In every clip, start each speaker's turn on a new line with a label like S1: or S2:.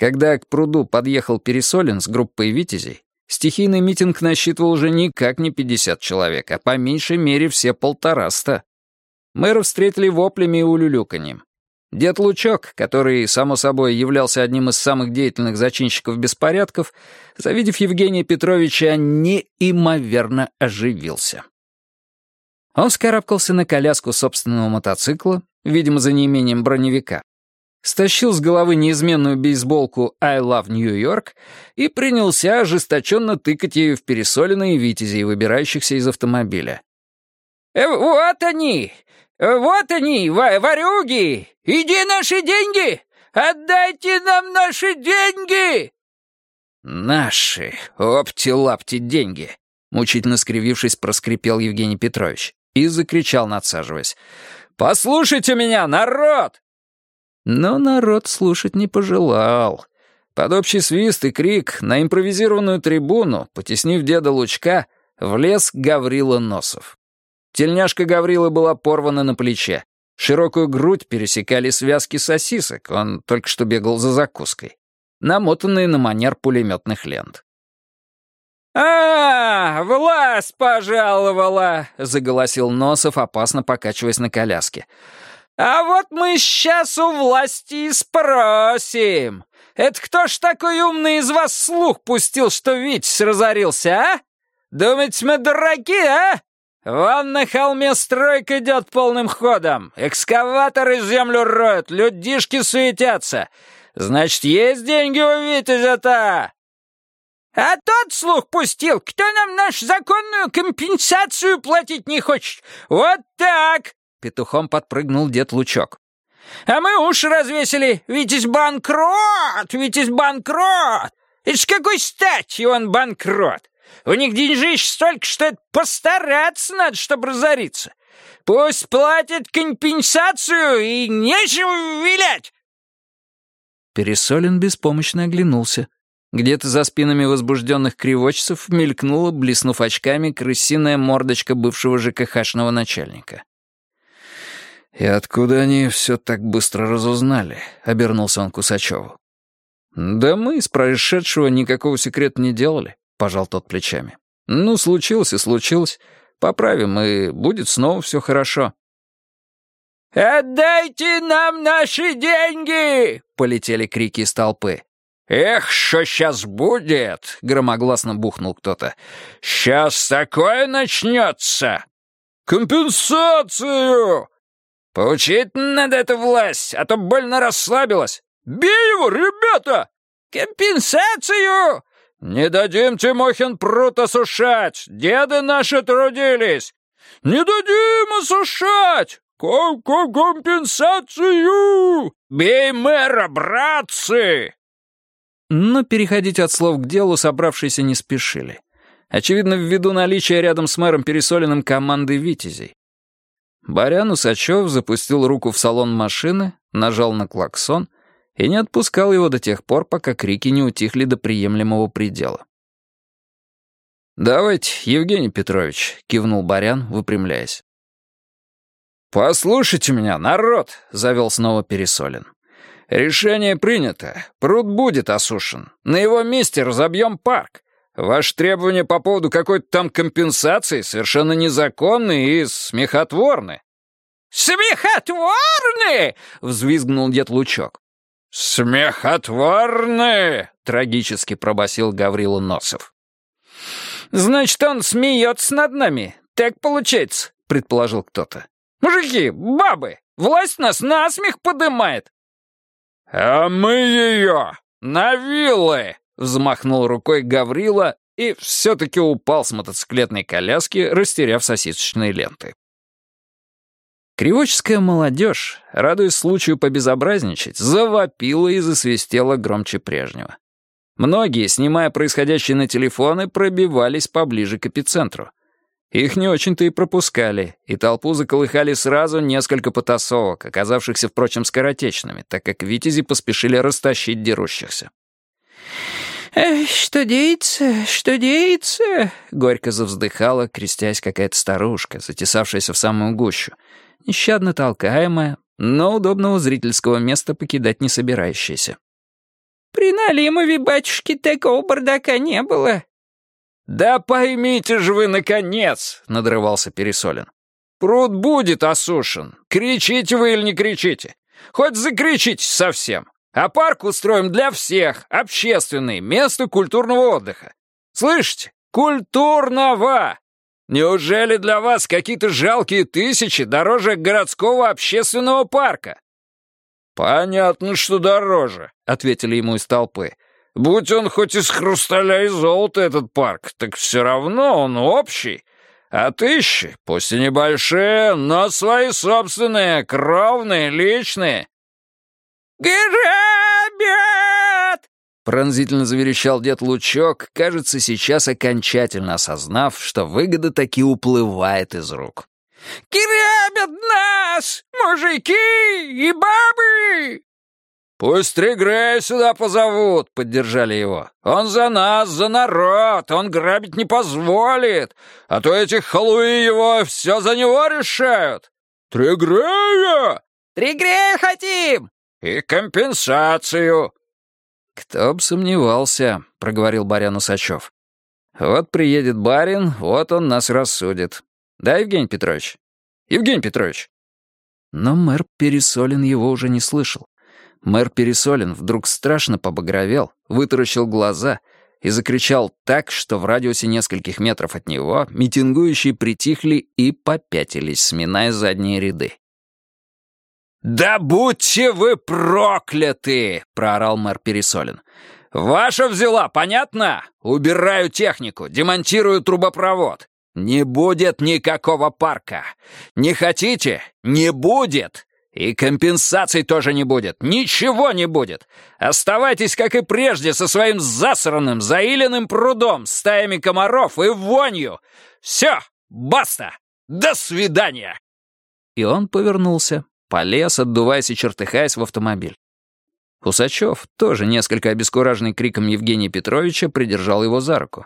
S1: Когда к пруду подъехал Пересолин с группой витязей, стихийный митинг насчитывал уже никак не 50 человек, а по меньшей мере все 150. Мэра встретили воплями и улюлюканьем. Дед Лучок, который, само собой, являлся одним из самых деятельных зачинщиков беспорядков, завидев Евгения Петровича, неимоверно оживился. Он вскарабкался на коляску собственного мотоцикла, видимо, за неимением броневика, стащил с головы неизменную бейсболку «I love New York» и принялся ожесточенно тыкать ею в Пересолина и витязей, выбирающихся из автомобиля.
S2: «Вот они! Вот они, ворюги! Иди наши деньги! Отдайте нам наши деньги!»
S1: «Наши, опти-лапти деньги!» Мучительно скривившись, проскрипел Евгений Петрович и закричал, надсаживаясь. «Послушайте меня, народ!» Но народ слушать не пожелал. Под общий свист и крик на импровизированную трибуну, потеснив деда Лучка, влез Гаврила Носов. Тельняшка Гаврилы была порвана на плече. Широкую грудь пересекали связки сосисок, он только что бегал за закуской, намотанные на манер пулеметных лент.
S2: Власть пожаловала!» — заголосил Носов, опасно покачиваясь на коляске. «А вот мы сейчас у власти и спросим. Это кто ж такой умный из вас слух пустил, что Витязь разорился, а? Думаете, мы дураки, а? Вон на холме стройка идет полным ходом. Экскаваторы землю роют, людишки суетятся. Значит, есть деньги у Витязя-то. А тот слух пустил, кто нам нашу законную компенсацию платить не хочет. Вот так!» Петухом подпрыгнул дед Лучок. «А мы уши развесили. Витязь банкрот! Витязь банкрот! Это ж какой стати он банкрот? У них деньжищ столько, что это постараться надо, чтобы разориться. Пусть платят компенсацию и нечего вилять!»
S1: Пересолин беспомощно оглянулся. Где-то за спинами возбужденных кривочцев мелькнула, блеснув очками, крысиная мордочка бывшего ЖКХшного начальника. «И откуда они все так быстро разузнали?» — обернулся он к Усачеву. «Да мы из происшедшего никакого секрета не делали», — пожал тот плечами. «Ну, случилось и случилось. Поправим, и будет снова все хорошо».
S2: «Отдайте нам наши деньги!» — полетели крики из толпы.
S1: «Эх, что сейчас будет?» — громогласно бухнул кто-то.
S2: «Сейчас такое начнется!»
S1: «Компенсацию!»
S2: «Поучить надо эту власть, а то больно расслабилась!»
S1: «Бей его, ребята!»
S2: «Компенсацию!»
S1: «Не дадим, Тимохин, пруд осушать! Деды наши трудились!»
S2: «Не дадим осушать! Компенсацию! Бей мэра, братцы!»
S1: Но переходить от слов к делу собравшиеся не спешили. Очевидно, ввиду наличия рядом с мэром Пересолиным команды витязей. Барян Усачев запустил руку в салон машины, нажал на клаксон и не отпускал его до тех пор, пока крики не утихли до приемлемого предела. «Давайте, Евгений Петрович», — кивнул Барян, выпрямляясь. «Послушайте меня, народ», — завел снова Пересолин. «Решение принято. Пруд будет осушен. На его месте разобьем парк. Ваши требования по поводу какой-то там компенсации совершенно незаконны и смехотворны».
S2: «Смехотворны!» — взвизгнул дед Лучок.
S1: «Смехотворны!» — трагически пробасил Гаврила Носов.
S2: «Значит, он смеется над нами. Так получается», — предположил кто-то. «Мужики, бабы, власть нас на смех подымает».
S1: «А мы ее на вилы!» — взмахнул рукой Гаврила и все-таки упал с мотоциклетной коляски, растеряв сосисочные ленты. Кривоческая молодежь, радуясь случаю побезобразничать, завопила и засвистела громче прежнего. Многие, снимая происходящее на телефоны, пробивались поближе к эпицентру. Их не очень-то и пропускали, и толпу заколыхали сразу несколько потасовок, оказавшихся, впрочем, скоротечными, так как витязи поспешили растащить дерущихся.
S2: «Что деется, что деется?» — горько завздыхала, крестясь какая-то старушка, затесавшаяся в самую гущу, нещадно толкаемая, но удобного зрительского места покидать не собирающаяся. При Налимове, батюшки, такого бардака не было».
S1: «Да поймите же вы, наконец!» — надрывался Пересолин. «Пруд будет осушен. Кричите вы или не кричите. Хоть закричите совсем. А парк устроим для всех, общественный, место культурного отдыха. Слышите? Культурного! Неужели для вас какие-то жалкие тысячи дороже городского общественного парка?» «Понятно, что дороже», — ответили ему из толпы. «Будь он хоть из хрусталя и золота, этот парк, так все равно он общий. А тысячи, пусть и небольшие, но свои собственные, кровные, личные».
S2: «Грабят!»
S1: — пронзительно заверещал дед Лучок, кажется, сейчас окончательно осознав, что выгода таки уплывает из рук.
S2: «Грабят нас, мужики и бабы!»
S1: «Пусть Тригрея сюда позовут», — поддержали его. «Он за нас, за народ, он грабить не позволит, а то эти халуи его все за него решают». «Тригрея!»
S2: «Тригрея хотим!»
S1: «И компенсацию!» «Кто б сомневался», — проговорил барин Усачев. «Вот приедет барин, вот он нас рассудит. Да, Евгений Петрович? Евгений Петрович!» Но мэр Пересолин его уже не слышал. Мэр Пересолин вдруг страшно побагровел, вытаращил глаза и закричал так, что в радиусе нескольких метров от него митингующие притихли и попятились, сминая задние ряды. «Да будьте вы прокляты!» — проорал мэр Пересолин. «Ваша взяла, понятно? Убираю технику, демонтирую трубопровод. Не будет никакого парка. Не хотите? Не будет. И компенсаций тоже не будет. Ничего не будет. Оставайтесь, как и прежде, со своим засранным, заиленным прудом, стаями комаров и вонью. Все, баста. До свидания!» И он повернулся, полез, отдуваясь и чертыхаясь, в автомобиль. Усачев, тоже несколько обескураженный криком Евгения Петровича, придержал его за руку.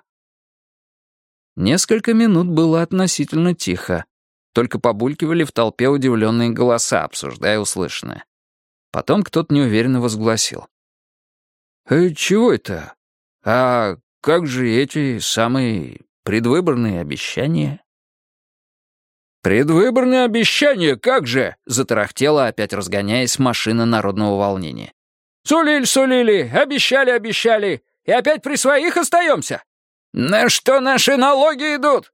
S1: Несколько минут было относительно тихо. Только побулькивали в толпе удивленные голоса, обсуждая услышанное. Потом кто-то неуверенно возгласил. «Чего это? А как же эти самые предвыборные обещания?» «Предвыборные обещания, как же?» — затарахтела, опять разгоняясь, машина народного волнения. «Сулили, обещали, и опять при своих остаемся? На что наши налоги идут?»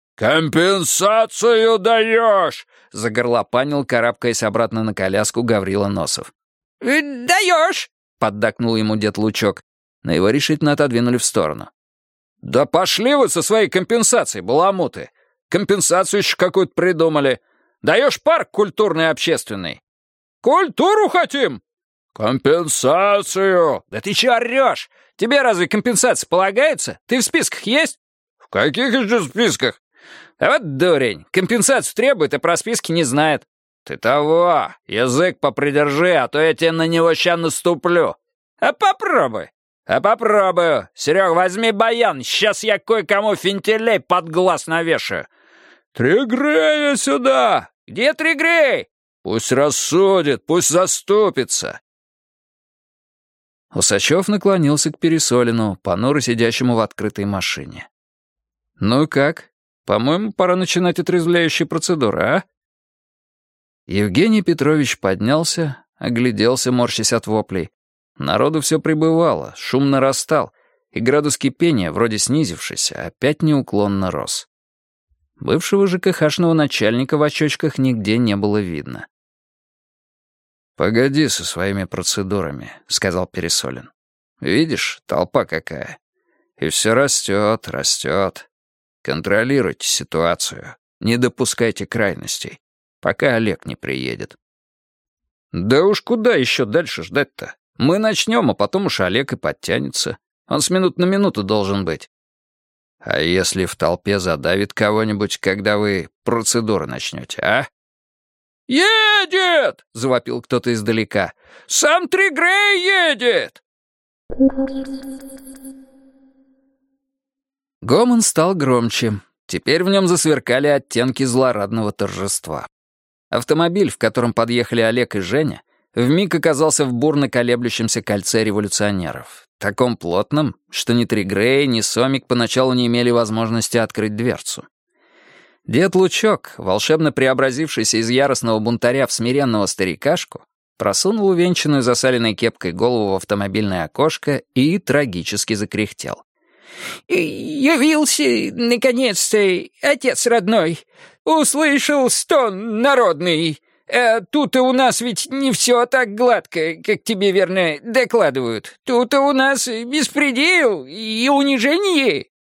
S1: «Компенсацию даешь!» — загорлопанил, карабкаясь обратно на коляску, Гаврила Носов.
S2: «Даешь!»
S1: — поддакнул ему дед Лучок, но его решительно отодвинули в сторону. «Да пошли вы со своей компенсацией, баламуты! Компенсацию еще какую-то придумали. Даешь парк культурный общественный?» «Культуру хотим!» «Компенсацию!» «Да ты че орешь? Тебе разве компенсация полагается? Ты в списках есть?» «В каких еще списках?» «А вот дурень, компенсацию требует, а про списки не знает». «Ты того, язык попридержи, а то я тебе на него ща наступлю». «А попробуй». «А попробую. Серег, возьми баян, сейчас я кое-кому фентилей под глаз навешаю». «Тригрея сюда!» «Где Тригрей?» «Пусть рассудит, пусть заступится». Усачев наклонился к Пересолину, понуро сидящему в открытой машине. «Ну как? По-моему, пора начинать отрезвляющие процедуры, а?» Евгений Петрович поднялся, огляделся, морщась от воплей. Народу все прибывало, шум нарастал, и градус кипения, вроде снизившийся, опять неуклонно рос. Бывшего ЖКХшного начальника в очочках нигде не было видно. «Погоди со своими процедурами», — сказал Пересолин. «Видишь, толпа какая. И все растет, растет. Контролируйте ситуацию, не допускайте крайностей, пока Олег не приедет». «Да уж куда еще дальше ждать-то? Мы начнем, а потом уж Олег и подтянется. Он с минут на минуту должен быть». «А если в толпе задавит кого-нибудь, когда вы процедуры начнете, а?»
S2: «Едет!» —
S1: завопил кто-то издалека.
S2: «Сам Тригрей едет!»
S1: Гомон стал громче. Теперь в нем засверкали оттенки злорадного торжества. Автомобиль, в котором подъехали Олег и Женя, вмиг оказался в бурно колеблющемся кольце революционеров, таком плотном, что ни Тригрей, ни Сомик поначалу не имели возможности открыть дверцу. Дед Лучок, волшебно преобразившийся из яростного бунтаря в смиренного старикашку, просунул увенчанную засаленной кепкой голову в автомобильное окошко и трагически закряхтел.
S2: «Явился, наконец-то, отец родной. Услышал стон народный. Тут-то у нас ведь не все так гладко, как тебе, верно, докладывают. Тут-то у нас беспредел и унижение.